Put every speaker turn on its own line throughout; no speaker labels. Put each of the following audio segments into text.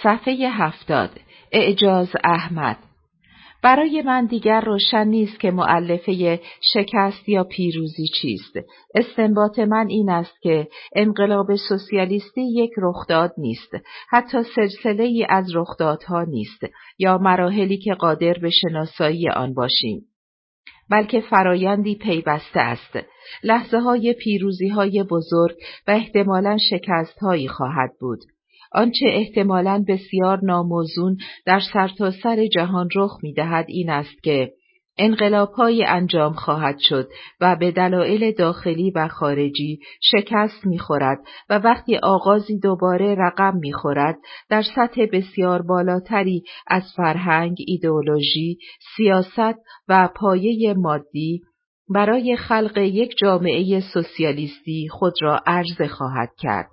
صفحه 70. اعجاز احمد. برای من دیگر روشن نیست که مؤلفه شکست یا پیروزی چیست. استنباط من این است که انقلاب سوسیالیستی یک رخداد نیست، حتی سلسله‌ای از رخدادها نیست یا مراحلی که قادر به شناسایی آن باشیم، بلکه فرایندی پیوسته است. لحظه‌های پیروزی‌های بزرگ و احتمالاً شکست‌هایی خواهد بود. آنچه احتمالاً بسیار ناموزون در سرتاسر جهان رخ می‌دهد این است که انقلاب‌هایی انجام خواهد شد و به دلایل داخلی و خارجی شکست می‌خورد و وقتی آغازی دوباره رقم می‌خورد در سطح بسیار بالاتری از فرهنگ، ایدئولوژی، سیاست و پایه مادی برای خلق یک جامعه سوسیالیستی خود را عرضه خواهد کرد.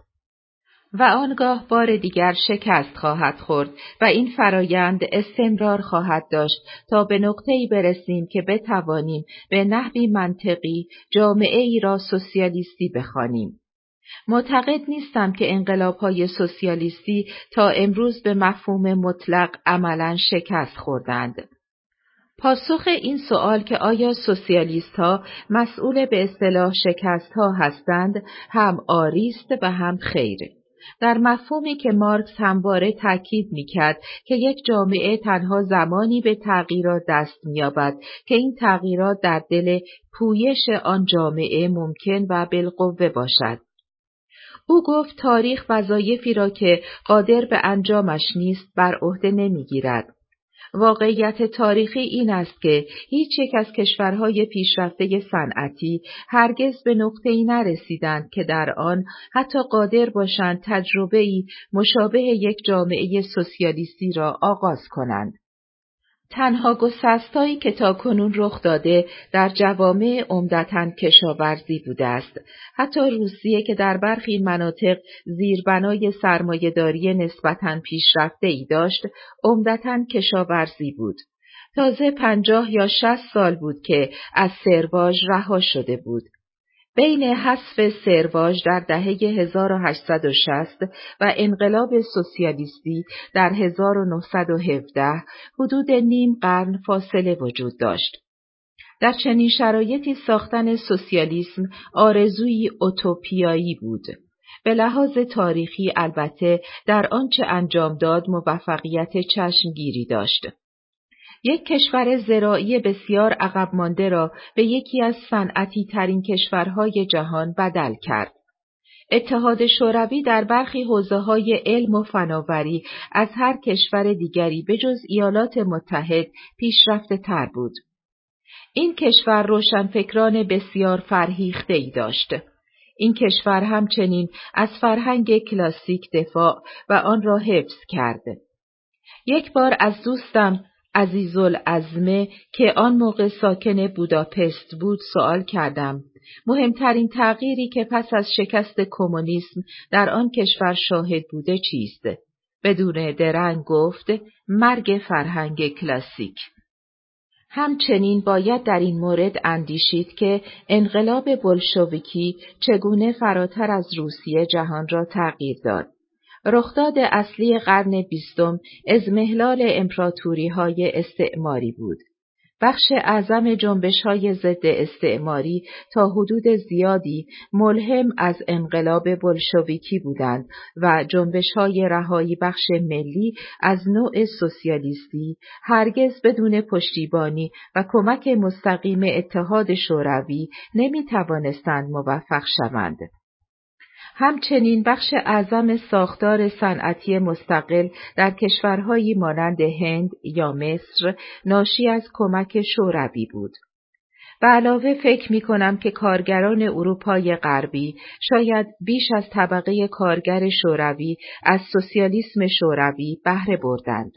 و آنگاه بار دیگر شکست خواهد خورد و این فرایند استمرار خواهد داشت تا به نقطه‌ای برسیم که بتوانیم به نحوی منطقی جامعه ای را سوسیالیستی بخوانیم. معتقد نیستم که انقلاب‌های سوسیالیستی تا امروز به مفهوم مطلق عملاً شکست خوردند. پاسخ این سوال که آیا سوسیالیست‌ها مسئول به اصطلاح شکست‌ها هستند هم آری است و هم خیر. در مفهومی که مارکس همواره تاکید می‌کرد که یک جامعه تنها زمانی به تغییرات دست می‌یابد که این تغییرات در دل پویش آن جامعه ممکن و بالقوه باشد. او گفت تاریخ وظایفی را که قادر به انجامش نیست بر عهده نمی‌گیرد. واقعیت تاریخی این است که هیچ یک از کشورهای پیشرفته صنعتی هرگز به نقطه‌ای نرسیدند که در آن حتی قادر باشند تجربه‌ای مشابه یک جامعه سوسیالیستی را آغاز کنند. تنها گسسته‌ای که تاکنون رخ داده در جوامع عمدتاً کشاورزی بوده است. حتی روسیه که در برخی مناطق زیربنای سرمایه‌داری نسبتاً پیشرفته‌ای داشت، عمدتاً کشاورزی بود. تازه 50 یا 60 سال بود که از سرواژ رها شده بود. بین حذف سرواژ در دهه 1860 و انقلاب سوسیالیستی در 1917 حدود نیم قرن فاصله وجود داشت. در چنین شرایطی ساختن سوسیالیسم آرزویی اوتوپیایی بود. به لحاظ تاریخی البته در آنچه انجام داد موفقیت چشمگیری داشت. یک کشور زراعی بسیار عقب مانده را به یکی از صنعتی ترین کشورهای جهان بدل کرد. اتحاد شوروی در برخی حوزه‌های علم و فناوری از هر کشور دیگری بجز ایالات متحد پیشرفته تر بود. این کشور روشنفکران بسیار فرهیخته‌ای داشت. این کشور همچنین از فرهنگ کلاسیک دفاع و آن را حفظ کرد. یک بار از دوستم عزیزالعظمه که آن موقع ساکن بوداپست بود سوال کردم مهمترین تغییری که پس از شکست کمونیسم در آن کشور شاهد بوده چیست؟ بدون درنگ گفت مرگ فرهنگ کلاسیک. همچنین باید در این مورد اندیشید که انقلاب بولشویکی چگونه فراتر از روسیه جهان را تغییر داد. رخداد اصلی قرن 20 اضمحلال امپراتوری‌های استعماری بود. بخش اعظم جنبش‌های ضد استعماری تا حدود زیادی ملهم از انقلاب بولشویکی بودند و جنبش‌های رهایی بخش ملی از نوع سوسیالیستی هرگز بدون پشتیبانی و کمک مستقیم اتحاد شوروی نمی‌توانستند موفق شوند. همچنین بخش اعظم ساختار صنعتی مستقل در کشورهایی مانند هند یا مصر ناشی از کمک شوروی بود. به علاوه فکر می کنم که کارگران اروپای غربی شاید بیش از طبقه کارگر شوروی از سوسیالیسم شوروی بهره بردند.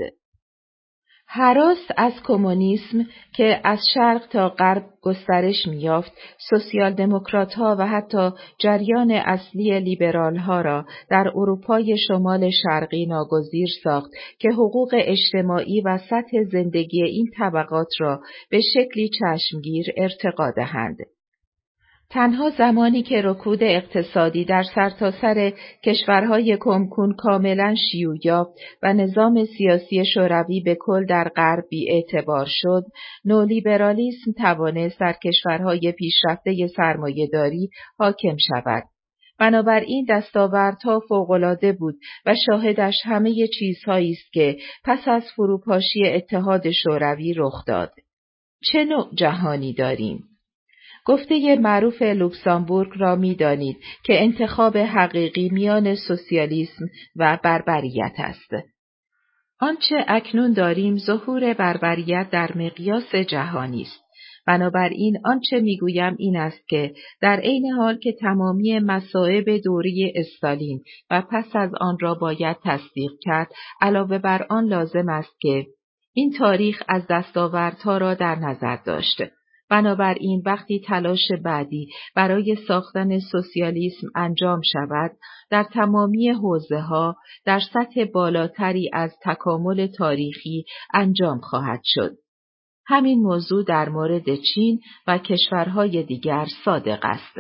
هراس از کمونیسم که از شرق تا غرب گسترش می‌یافت، سوسیال دموکرات‌ها و حتی جریان اصلی لیبرال‌ها را در اروپای شمال شرقی ناگزیر ساخت که حقوق اجتماعی و سطح زندگی این طبقات را به شکلی چشمگیر ارتقا دهند. تنها زمانی که رکود اقتصادی در سرتاسر کشورهای کمکون کاملا شیوع یافت و نظام سیاسی شوروی به کل در غرب بی‌اعتبار شد، نولیبرالیسم توانست در کشورهای پیشرفته سرمایه‌داری حاکم شود. بنابراین دستاوردها فوق‌العاده بود و شاهدش همه چیزهایی است که پس از فروپاشی اتحاد شوروی رخ داد. چه نوع جهانی داریم؟ گفته معروف لوکزامبورگ را می دانید که انتخاب حقیقی میان سوسیالیسم و بربریت است. آنچه اکنون داریم ظهور بربریت در مقیاس جهانی است. بنابراین آنچه میگویم این است که در عین حال که تمامی مصائب دوره استالین و پس از آن را باید تصدیق کرد، علاوه بر آن لازم است که این تاریخ از دستاوردها را در نظر داشته. بنابراین وقتی تلاش بعدی برای ساختن سوسیالیسم انجام شود، در تمامی حوزه‌ها در سطح بالاتری از تکامل تاریخی انجام خواهد شد. همین موضوع در مورد چین و کشورهای دیگر صادق است.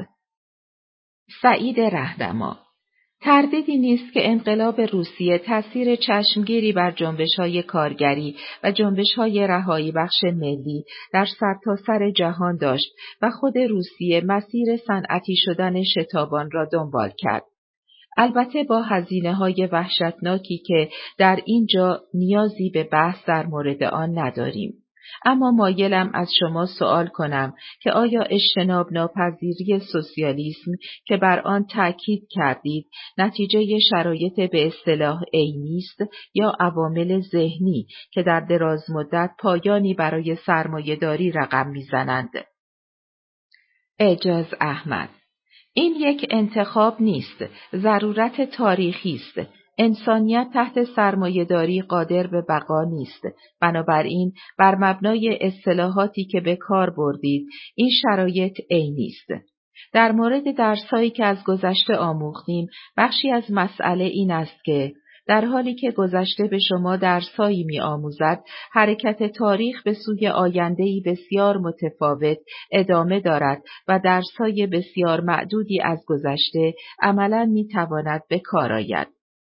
سعید رهنما: تردیدی نیست که انقلاب روسیه تأثیر چشمگیری بر جنبش‌های کارگری و جنبش‌های رهایی بخش ملی در سرتاسر جهان داشت و خود روسیه مسیر صنعتی شدن شتابان را دنبال کرد. البته با هزینه‌های وحشتناکی که در اینجا نیازی به بحث در مورد آن نداریم. اما مایلم از شما سوال کنم که آیا اجتناب ناپذیری سوسیالیسم که بر آن تأکید کردید نتیجه شرایط به اصطلاح عینی است یا عوامل ذهنی که در دراز مدت پایانی برای سرمایه‌داری رقم می‌زنند؟ اعجاز احمد: این یک انتخاب نیست، ضرورت تاریخی است. انسانیت تحت سرمایه‌داری قادر به بقا نیست. بنابراین بر مبنای اصطلاحاتی که به کار بردید، این شرایط عینی است. در مورد درس‌هایی که از گذشته آموختیم، بخشی از مسئله این است که در حالی که گذشته به شما درس‌هایی می‌آموزد، حرکت تاریخ به سوی آینده‌ای بسیار متفاوت ادامه دارد و درس‌های بسیار معدودی از گذشته عملاً می‌تواند به کار آید.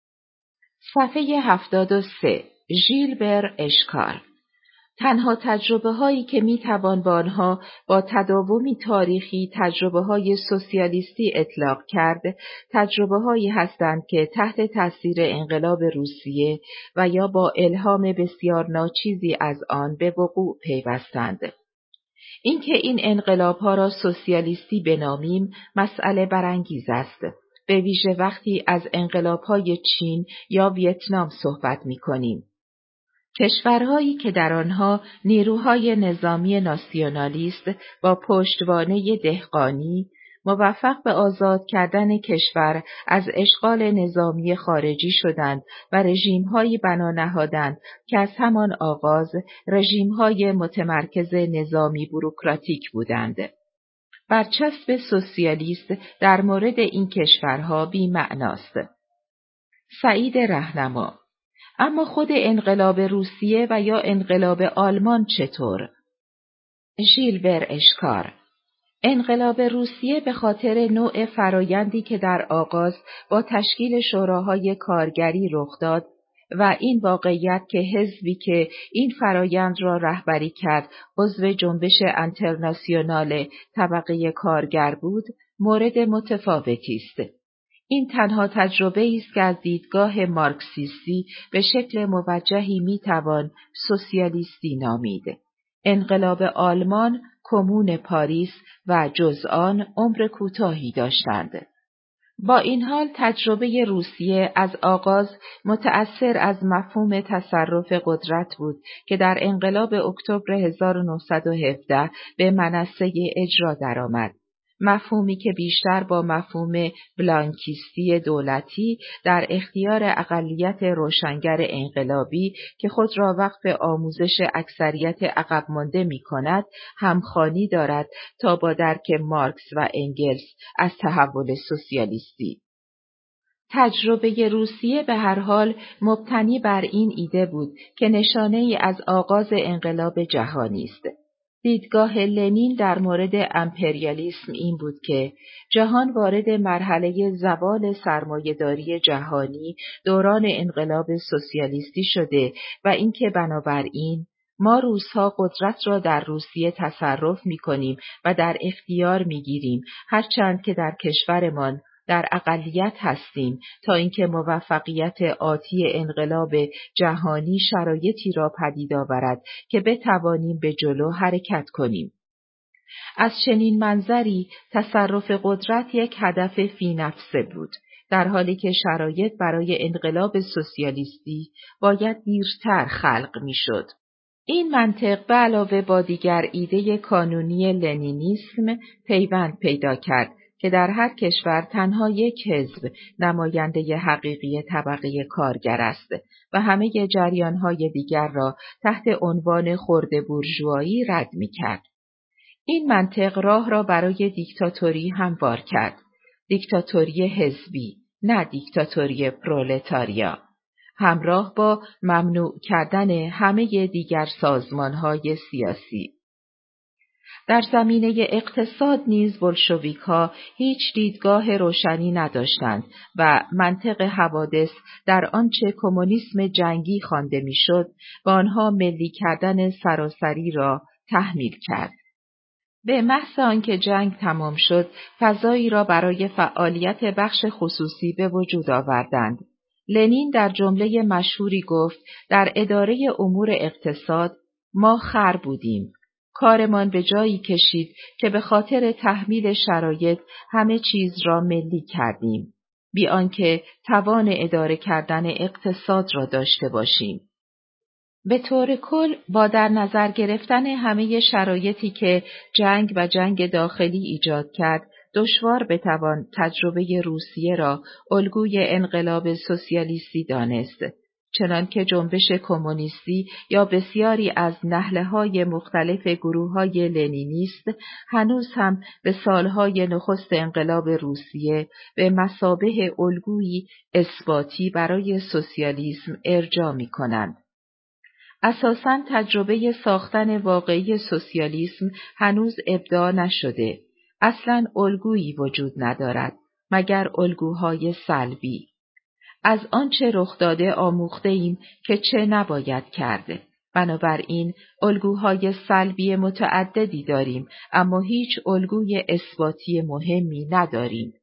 صفحه 73. ژیلبر اشکار: تنها تجربه هایی که می توان با آنها با تداومی تاریخی تجربه های سوسیالیستی اطلاق کرد، تجربه هایی هستند که تحت تاثیر انقلاب روسیه و یا با الهام بسیار ناچیزی از آن به وقوع پیوستند. اینکه این انقلاب ها را سوسیالیستی بنامیم مسئله برانگیز است. به ویژه وقتی از انقلاب‌های چین یا ویتنام صحبت می‌کنیم. کشورهایی که در آنها نیروهای نظامی ناسیونالیست با پشتوانه دهقانی موفق به آزاد کردن کشور از اشغال نظامی خارجی شدند و رژیم‌هایی بنا نهادند که از همان آغاز رژیم‌های متمرکز نظامی بوروکراتیک بودند. برچسب سوسیالیست در مورد این کشورها بی‌معناست. سعید رهنما: اما خود انقلاب روسیه و یا انقلاب آلمان چطور؟ ژیلبر اشکار: انقلاب روسیه به خاطر نوع فرایندی که در آغاز با تشکیل شوراهای کارگری رخ داد و این واقعیت که حزبی که این فرایند را رهبری کرد عضو جنبش انترناسیونال طبقه کارگر بود، مورد متفاوتی است. این تنها تجربه است که از دیدگاه مارکسیستی به شکل موجهی میتوان سوسیالیستی نامید. انقلاب آلمان، کمون پاریس و جز آن عمر کوتاهی داشتند. با این حال تجربه روسیه از آغاز متأثر از مفهوم تصرف قدرت بود که در انقلاب اکتبر 1917 به منصه اجرا درآمد. مفهومی که بیشتر با مفهوم بلانکیستی دولتی در اختیار اقلیت روشنگر انقلابی که خود را وقف آموزش اکثریت عقب مانده می‌کند همخوانی دارد تا با درک مارکس و انگلس از تحول سوسیالیستی. تجربه روسیه به هر حال مبتنی بر این ایده بود که نشانه‌ای از آغاز انقلاب جهانی است. دیدگاه لنین در مورد امپریالیسم این بود که جهان وارد مرحله زوال سرمایه‌داری جهانی دوران انقلاب سوسیالیستی شده و اینکه بنابراین ما روس‌ها قدرت را در روسیه تصرف می‌کنیم و در اختیار می‌گیریم، هرچند که در کشورمان در اقلیت هستیم تا اینکه موفقیت آتی انقلاب جهانی شرایطی را پدید آورد که بتوانیم به جلو حرکت کنیم. از چنین منظری تصرف قدرت یک هدف فی نفسه بود، در حالی که شرایط برای انقلاب سوسیالیستی باید دیرتر خلق می‌شد. این منطق به علاوه با دیگر ایده کانونی لنینیسم پیوند پیدا کرد که در هر کشور تنها یک حزب نماینده حقیقی طبقه کارگر است و همه جریان‌های دیگر را تحت عنوان خرده بورژوایی رد می‌کرد. این منطق راه را برای دیکتاتوری هموار کرد. دیکتاتوری حزبی، نه دیکتاتوری پرولتاریا، همراه با ممنوع کردن همه دیگر سازمان‌های سیاسی. در زمینه اقتصاد نیز بولشویک‌ها هیچ دیدگاه روشنی نداشتند و منطق حوادث در آنچه کمونیسم جنگی خوانده میشد، با آنها ملی کردن سراسری را تحمیل کرد. به محض آنکه جنگ تمام شد، فضایی را برای فعالیت بخش خصوصی به وجود آوردند. لنین در جمله مشهوری گفت: در اداره امور اقتصاد ما خر بودیم. کارمان به جایی کشید که به خاطر تحمیل شرایط همه چیز را ملی کردیم، بی آنکه توان اداره کردن اقتصاد را داشته باشیم. به طور کل با در نظر گرفتن همه شرایطی که جنگ و جنگ داخلی ایجاد کرد، دشوار بتوان تجربه روسیه را الگوی انقلاب سوسیالیستی دانست، چنانکه جنبش کمونیستی یا بسیاری از نهله‌های مختلف گروه‌های لنینیست هنوز هم به سالهای نخست انقلاب روسیه به مثابه الگویی اثباتی برای سوسیالیسم ارجاع می‌کنند. اساساً تجربه ساختن واقعی سوسیالیسم هنوز ابداع نشده. اصلاً الگویی وجود ندارد مگر الگوهای سلبی. از آنچه رخ داده آموخته ایم که چه نباید کرده. بنابراین الگوهای سلبی متعددی داریم، اما هیچ الگوی اثباتی مهمی نداریم.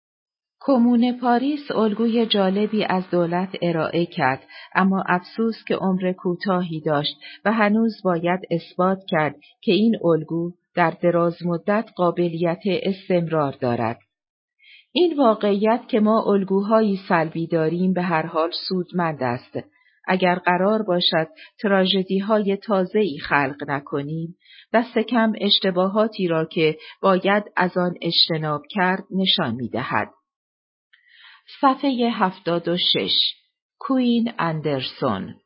کمون پاریس الگوی جالبی از دولت ارائه کرد، اما افسوس که عمر کوتاهی داشت و هنوز باید اثبات کرد که این الگو در دراز مدت قابلیت استمرار دارد. این واقعیت که ما الگوهایی سلبی داریم به هر حال سودمند است. اگر قرار باشد تراژدی‌های تازه‌ای خلق نکنیم، دست کم اشتباهاتی را که باید از آن اجتناب کرد نشان می‌دهد. صفحه 76. کوین اندرسون.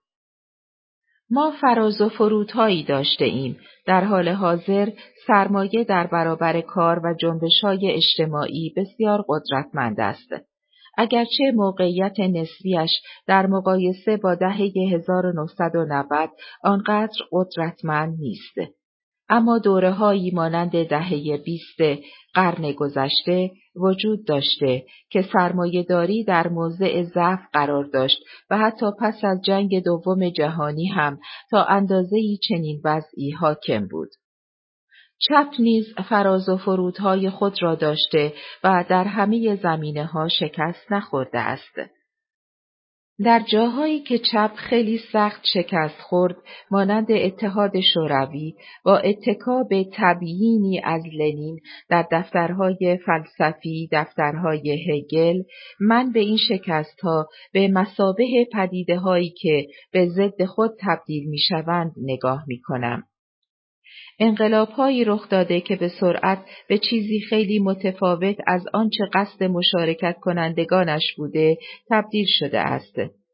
ما فراز و فرودهایی داشته ایم. در حال حاضر سرمایه در برابر کار و جنبش‌های اجتماعی بسیار قدرتمند است. اگرچه موقعیت نسبیش در مقایسه با دهه 1990 آنقدر قدرتمند نیست. اما دوره‌هایی مانند دهه 20 قرن گذشته وجود داشته که سرمایه‌داری در موضع ضعف قرار داشت و حتی پس از جنگ دوم جهانی هم تا اندازه‌ای چنین وضعی حاکم بود. چپ نیز فراز و فرودهای خود را داشته و در همه زمینه‌ها شکست نخورده است. در جاهایی که چپ خیلی سخت شکست خورد، مانند اتحاد شوروی، با اتکا به تبیینی از لنین در دفترهای فلسفی، دفترهای هگل، من به این شکست‌ها به مثابه پدیده‌هایی که به ضد خود تبدیل می‌شوند نگاه می‌کنم. انقلاب‌هایی رخ داده که به سرعت به چیزی خیلی متفاوت از آنچه قصد مشارکت کنندگانش بوده تبدیل شده است.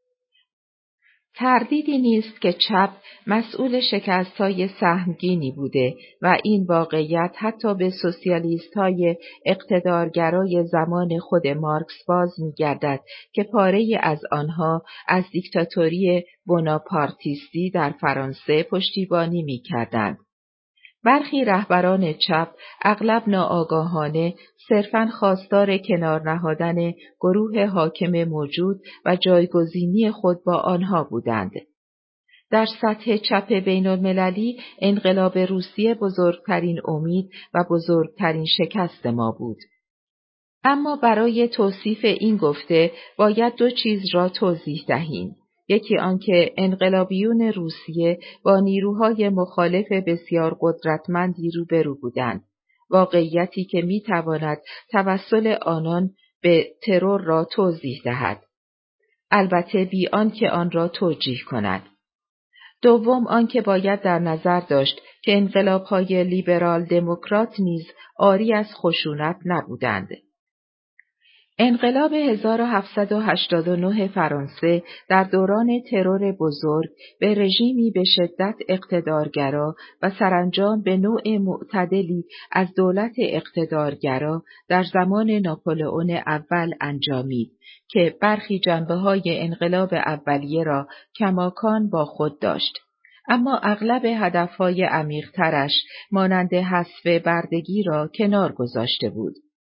تردیدی نیست که چپ مسئول شکست‌های سهمگینی بوده و این واقعیت حتی به سوسیالیست‌های اقتدارگرای زمان خود مارکس باز می‌گردد که پاره‌ای از آنها از دیکتاتوری بوناپارتیستی در فرانسه پشتیبانی می‌کردند. برخی رهبران چپ اغلب ناآگاهانه صرفاً خواستار کنار نهادن گروه حاکم موجود و جایگزینی خود با آنها بودند. در سطح چپ بین‌المللی انقلاب روسیه بزرگترین امید و بزرگترین شکست ما بود. اما برای توصیف این گفته باید دو چیز را توضیح دهیم. یکی آنکه انقلابیون روسیه با نیروهای مخالف بسیار قدرتمندی روبرو بودند، واقعیتی که میتواند توسل آنان به ترور را توضیح دهد، البته بی آنکه آن را توجیه کند. دوم آنکه باید در نظر داشت که انقلاب‌های لیبرال دموکرات نیز عاری از خشونت نبودند. انقلاب 1789 فرانسه در دوران ترور بزرگ به رژیمی به شدت اقتدارگرا و سرانجام به نوع معتدلی از دولت اقتدارگرا در زمان ناپلئون اول انجامید که برخی جنبه‌های انقلاب اولیه را کماکان با خود داشت، اما اغلب هدف‌های عمیق‌ترش مانند حذف بردگی را کنار گذاشته بود.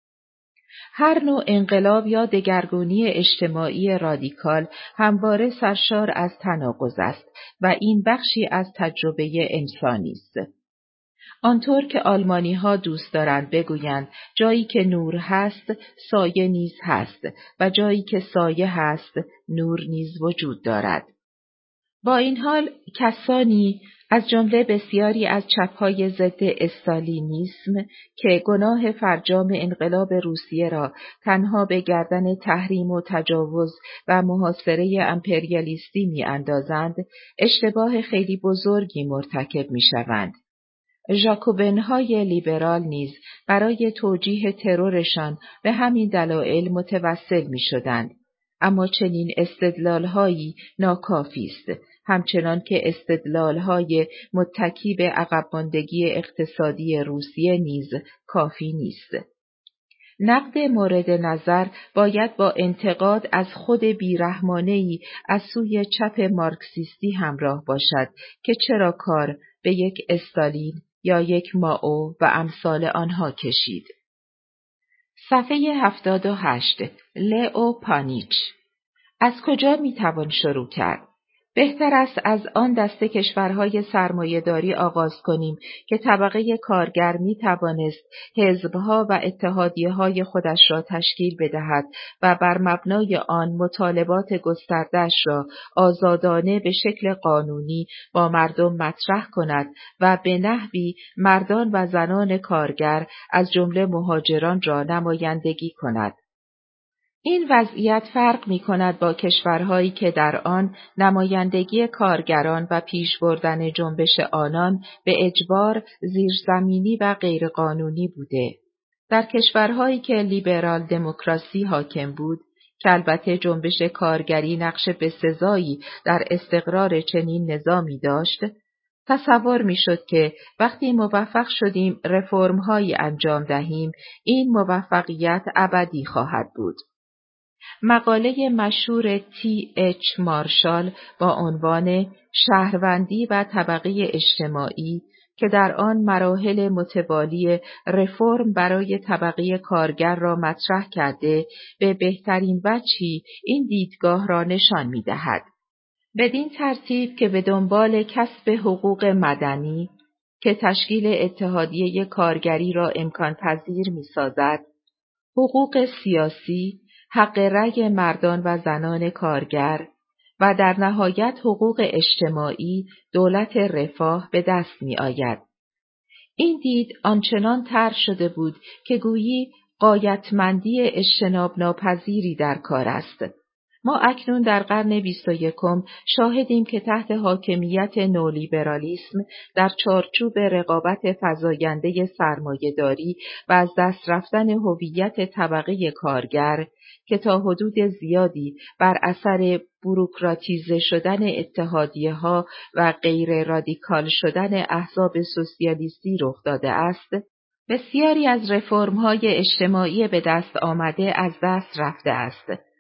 هر نوع انقلاب یا دگرگونی اجتماعی رادیکال همواره سرشار از تناقض است و این بخشی از تجربه انسانی است. آنطور که آلمانی‌ها دوست دارند بگویند جایی که نور هست، سایه نیز هست و جایی که سایه هست، نور نیز وجود دارد. با این حال کسانی از جمله بسیاری از چپ‌های ضد استالینیسم که گناه فرجام انقلاب روسیه را تنها به گردن تحریم و تجاوز و محاصره امپریالیستی می‌اندازند، اشتباه خیلی بزرگی مرتکب می‌شوند. ژاکوبن‌های لیبرال نیز برای توجیه ترورشان به همین دلایل متوسل می‌شدند، اما چنین استدلال‌هایی ناکافی است، همچنان که استدلال‌های متکی به عقب ماندگی اقتصادی روسیه نیز کافی نیست. نقد مورد نظر باید با انتقاد از خود بیرحمانه‌ای از سوی چپ مارکسیستی همراه باشد که چرا کار به یک استالین یا یک مائو و امثال آنها کشید. صفحه 78 لئو پانیچ. از کجا میتوان شروع کرد؟ بهتر است از آن دسته کشورهای سرمایه‌داری آغاز کنیم که طبقه کارگر میتوانست حزبها و اتحادیه‌های خودش را تشکیل بدهد و بر مبنای آن مطالبات گسترده‌اش را آزادانه به شکل قانونی با مردم مطرح کند و به نحوی مردان و زنان کارگر از جمله مهاجران را نمایندگی کند. این وضعیت فرق می‌کند با کشورهایی که در آن نمایندگی کارگران و پیش بردن جنبش آنان به اجبار زیرزمینی و غیرقانونی بوده. در کشورهایی که لیبرال دموکراسی حاکم بود، که البته جنبش کارگری نقش بسزایی در استقرار چنین نظامی داشت، تصور می‌شد که وقتی موفق شدیم رفرم‌هایی انجام دهیم، این موفقیت ابدی خواهد بود. مقاله مشهور T.H. مارشال با عنوان شهروندی و طبقه اجتماعی که در آن مراحل متوالی رفرم برای طبقه کارگر را مطرح کرده، به بهترین وجهی این دیدگاه را نشان می‌دهد. بدین ترتیب که به دنبال کسب حقوق مدنی که تشکیل اتحادیه کارگری را امکان پذیر می‌سازد، حقوق سیاسی، حق رأی مردان و زنان کارگر و در نهایت حقوق اجتماعی، دولت رفاه به دست می آید. این دید آنچنان طرح شده بود که گویی غایتمندی اجتناب ناپذیری در کار است. ما اکنون در قرن 21 شاهدیم که تحت حاکمیت نولیبرالیسم در چارچوب رقابت فزاینده سرمایه‌داری و از دست رفتن هویت طبقه کارگر که تا حدود زیادی بر اثر بوروکراتیزه شدن اتحادیه‌ها و غیر رادیکال شدن احزاب سوسیالیستی رخ داده است، بسیاری از رفرم‌های اجتماعی به دست آمده از دست رفته است.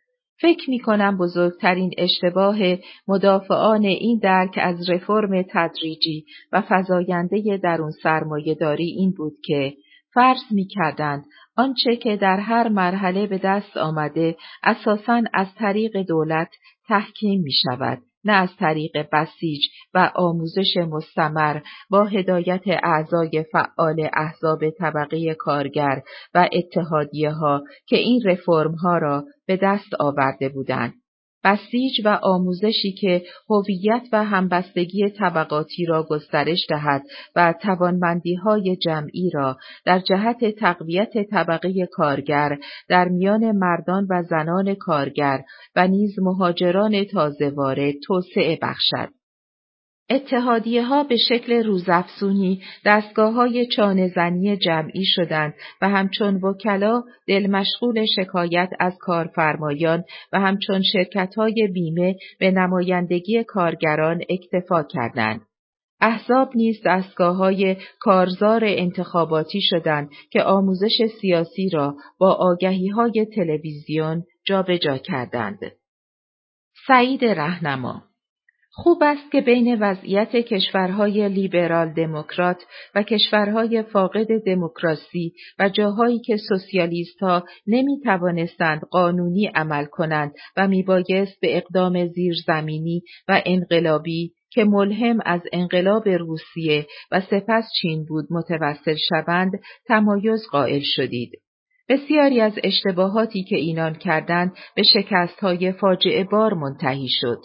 فکر می‌کنم بزرگترین اشتباه مدافعان این درک از رفرم تدریجی و فزاینده درون سرمایه‌داری این بود که فرض می‌کردند آنچه که در هر مرحله به دست آمده اساساً از طریق دولت تحکیم می‌شود، نه از طریق بسیج و آموزش مستمر با هدایت اعضای فعال احزاب طبقه کارگر و اتحادیه‌ها که این رفرم‌ها را به دست آورده بودند. بسیج و آموزشی که هویت و همبستگی طبقاتی را گسترش دهد و توانمندی‌های جمعی را در جهت تقویت طبقه کارگر در میان مردان و زنان کارگر و نیز مهاجران تازه وارد توسعه بخشد. اتحادیه‌ها به شکل روزافزونی دستگاه‌های چانه‌زنی جمعی شدند و همچون وکلا دل مشغول شکایت از کارفرمایان و همچون شرکت‌های بیمه به نمایندگی کارگران اکتفا کردند. احزاب نیز دستگاه‌های کارزار انتخاباتی شدند که آموزش سیاسی را با آگهی‌های تلویزیون جابجا کردند. سعید رهنما: خوب است که بین وضعیت کشورهای لیبرال دموکرات و کشورهای فاقد دموکراسی و جاهایی که سوسیالیست‌ها نمی‌توانستند قانونی عمل کنند و میبایست به اقدام زیرزمینی و انقلابی که ملهم از انقلاب روسیه و سپس چین بود متوسل شوند، تمایز قائل شدید. بسیاری از اشتباهاتی که اینان کردند به شکست‌های فاجعه بار منتهی شد.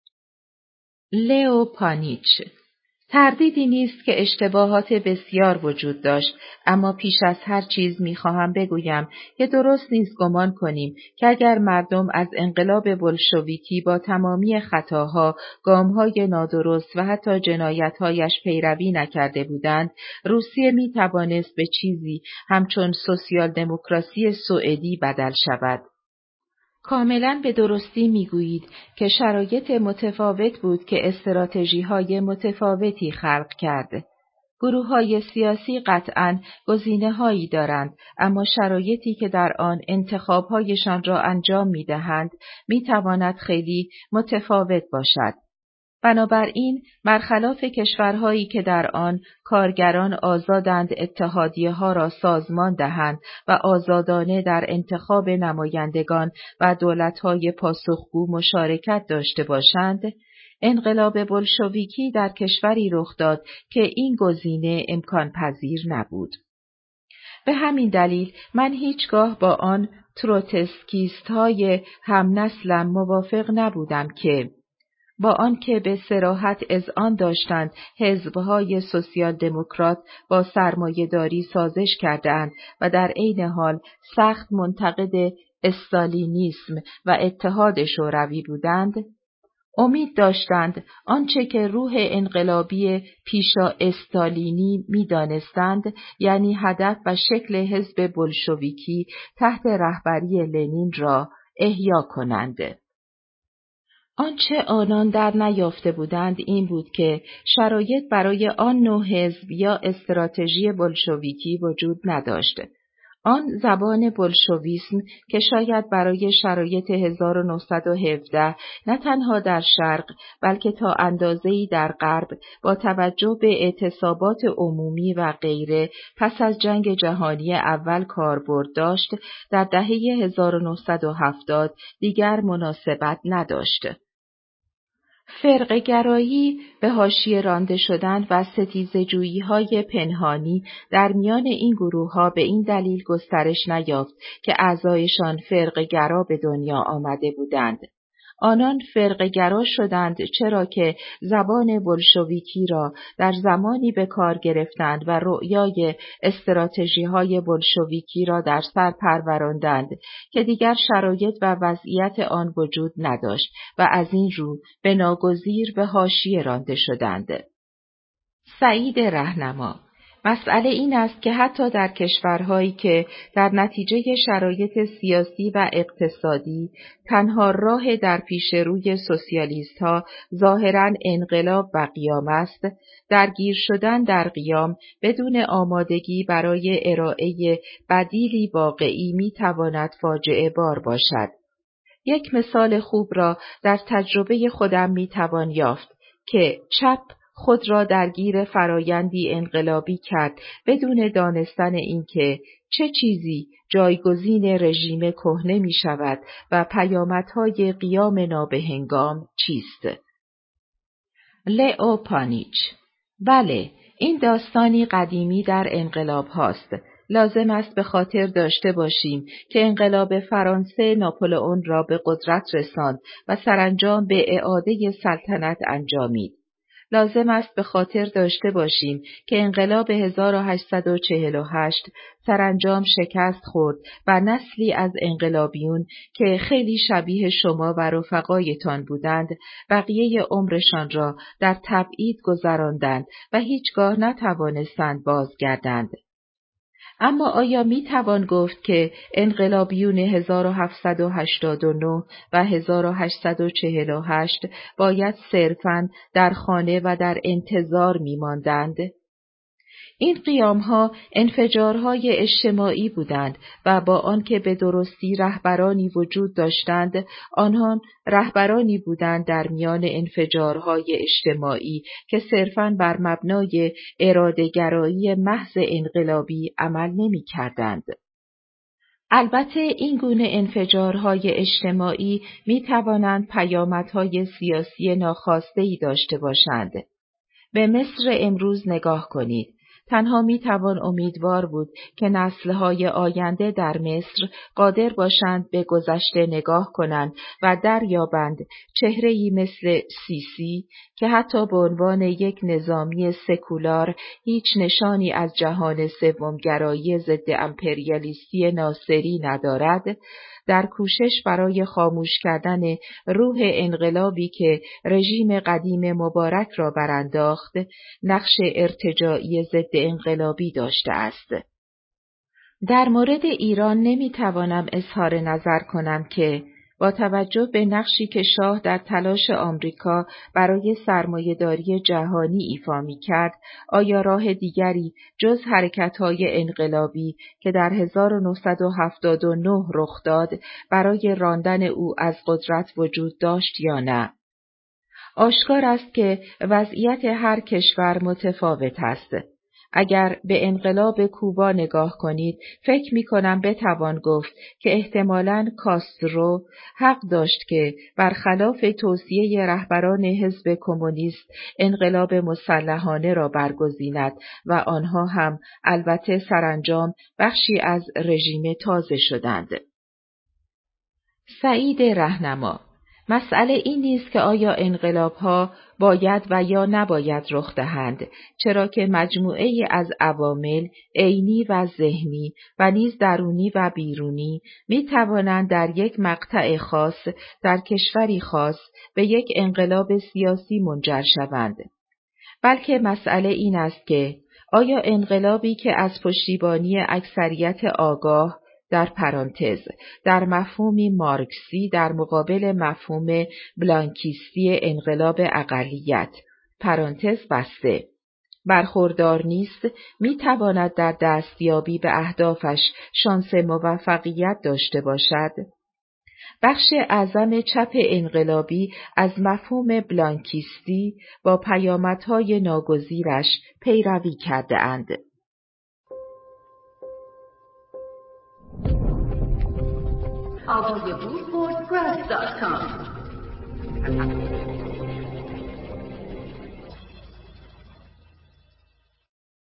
لئو پانیچ: تردیدی نیست که اشتباهات بسیار وجود داشت، اما پیش از هر چیز می‌خواهم بگویم که درست نیست گمان کنیم که اگر مردم از انقلاب بلشویکی با تمامی خطاها، گام‌های نادرست و حتی جنایت‌هایش پیروی نکرده بودند، روسیه می‌توانست به چیزی همچون سوسیال دموکراسی سوئدی بدل شود. کاملاً به درستی می‌گویید که شرایط متفاوت بود که استراتژی‌های متفاوتی خلق کرد. گروه‌های سیاسی قطعاً گزینه‌هایی دارند، اما شرایطی که در آن انتخاب‌هایشان را انجام می‌دهند می‌تواند خیلی متفاوت باشد. بنابراین برخلاف کشورهایی که در آن کارگران آزادند اتحادیه‌ها را سازمان دهند و آزادانه در انتخاب نمایندگان و دولت‌های پاسخگو مشارکت داشته باشند، انقلاب بلشویکی در کشوری رخ داد که این گزینه امکان پذیر نبود. به همین دلیل من هیچگاه با آن تروتسکیست‌های همنسلم موافق نبودم که با آنکه به صراحت اذعان داشتند حزب‌های سوسیال دموکرات با سرمایه‌داری سازش کرده‌اند و در عین حال سخت منتقد استالینیسم و اتحاد شوروی بودند، امید داشتند آنچه که روح انقلابی پیشا استالینی می‌دانستند، یعنی هدف و شکل حزب بلشویکی تحت رهبری لنین را احیا کنند. آنچه آنان در نیافته بودند این بود که شرایط برای آن نوع حزب یا استراتژی بلشویکی وجود نداشت. آن زبان بلشویسم که شاید برای شرایط 1917 نه تنها در شرق بلکه تا اندازه‌ای در غرب با توجه به اعتصابات عمومی و غیره پس از جنگ جهانی اول کاربرد داشت، در دهه 1970 دیگر مناسبت نداشت. فرقه‌گرایی به حاشیه رانده شدن و ستیزه‌جویی‌های پنهانی در میان این گروه‌ها به این دلیل گسترش نیافت که اعضایشان فرقه‌گرا به دنیا آمده بودند. آنان فرقه‌گرا شدند چرا که زبان بلشویکی را در زمانی به کار گرفتند و رؤیای استراتژی‌های بلشویکی را در سر پروراندند که دیگر شرایط و وضعیت آن وجود نداشت و از این رو به ناگزیر به حاشیه رانده شدند. سعید رهنما: مسئله این است که حتی در کشورهایی که در نتیجه شرایط سیاسی و اقتصادی تنها راه در پیش روی سوسیالیست‌ها ظاهراً انقلاب و قیام است، درگیر شدن در قیام بدون آمادگی برای ارائه بدیلی واقعی می‌تواند فاجعه بار باشد. یک مثال خوب را در تجربه خودم میتوان یافت که چپ خود را درگیر فرایندی انقلابی کرد بدون دانستن اینکه چه چیزی جایگزین رژیم کهنه می شود و پیامدهای قیام نابهنگام چیست. لئو پانیچ: بله، این داستانی قدیمی در انقلاب هاست. لازم است به خاطر داشته باشیم که انقلاب فرانسه ناپلئون را به قدرت رساند و سرانجام به اعاده سلطنت انجامید. لازم است به خاطر داشته باشیم که انقلاب 1848 سرانجام شکست خورد و نسلی از انقلابیون که خیلی شبیه شما و رفقایتان بودند، بقیه عمرشان را در تبعید گذراندند و هیچگاه نتوانستند بازگردند. اما آیا می توان گفت که انقلابیون 1789 و 1848 باید صرفاً در خانه و در انتظار می ماندند؟ این قیامها انفجارهای اجتماعی بودند و با آنکه به درستی رهبرانی وجود داشتند، آنها رهبرانی بودند در میان انفجارهای اجتماعی که صرفاً بر مبنای اراده‌گرایی محض انقلابی عمل نمی‌کردند. البته این گونه انفجارهای اجتماعی می‌توانند پیامدهای سیاسی ناخواسته‌ای داشته باشند. به مصر امروز نگاه کنید. تنها میتوان امیدوار بود که نسل‌های آینده در مصر قادر باشند به گذشته نگاه کنند و دریابند چهره‌ای مثل سیسی که حتی به عنوان یک نظامی سکولار هیچ نشانی از جهان سومگرایی ضد امپریالیستی ناصری ندارد، در کوشش برای خاموش کردن روح انقلابی که رژیم قدیم مبارک را برانداخت، نقش ارتجاعی ضد انقلابی داشته است. در مورد ایران نمیتوانم اظهار نظر کنم که با توجه به نقشی که شاه در تلاش آمریکا برای سرمایه‌داری جهانی ایفا می‌کرد، آیا راه دیگری جز حرکت‌های انقلابی که در 1979 رخ داد برای راندن او از قدرت وجود داشت یا نه؟ آشکار است که وضعیت هر کشور متفاوت است. اگر به انقلاب کوبا نگاه کنید، فکر می‌کنم بتوان گفت که احتمالاً کاسترو حق داشت که برخلاف توصیه رهبران حزب کمونیست انقلاب مسلحانه را برگزیند و آنها هم البته سرانجام بخشی از رژیم تازه شدند. سعید رهنما: مسئله این نیست که آیا انقلاب‌ها باید و یا نباید رخ دهند، چرا که مجموعه‌ای از عوامل عینی و ذهنی و نیز درونی و بیرونی می‌توانند در یک مقطع خاص در کشوری خاص به یک انقلاب سیاسی منجر شوند. بلکه مسئله این است که آیا انقلابی که از پشتیبانی اکثریت آگاه در پرانتز در مفهومی مارکسی در مقابل مفهوم بلانکیستی انقلاب اقلیت پرانتز بسته برخوردار نیست، میتواند در دستیابی به اهدافش شانس موفقیت داشته باشد؟ بخش اعظم چپ انقلابی از مفهوم بلانکیستی با پیامدهای ناگزیرش پیروی کرده اند.
audiobook.press.com